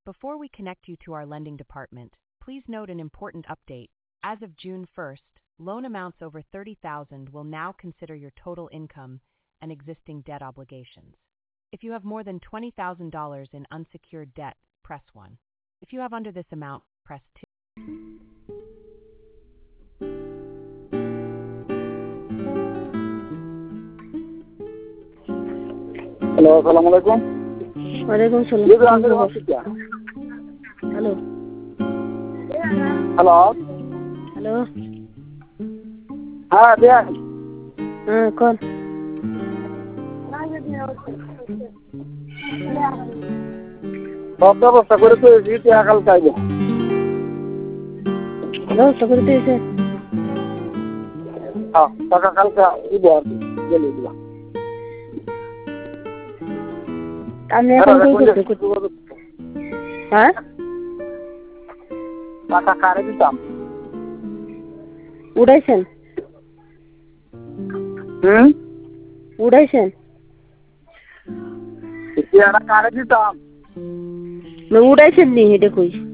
Before we connect you to our lending department, please note an important update. As of June 1st, loan amounts over $30,000 will now consider your total income and existing debt obligations. If you have more than $20,000 in unsecured debt, press 1. If you have under this amount, press 2. Hello, assalamu alaikum. Walaikum salam. This is Andrew Hospital. Hello. Hello. Hello. हाँ भैया हाँ कौन? सब व्यवस्था করে তো এই টাকা চাইবো ব্যবস্থা করে দিয়েছে। হ্যাঁ টাকা কালকে দিব আর কি গেলে দিবা আপনি এখন কই করতে? হ্যাঁ টাকা কারে দিতাম উড়াইছেন? উড়াইছেন? টাকা কারে দিতাম না উড়াইছেন নি এটা কই?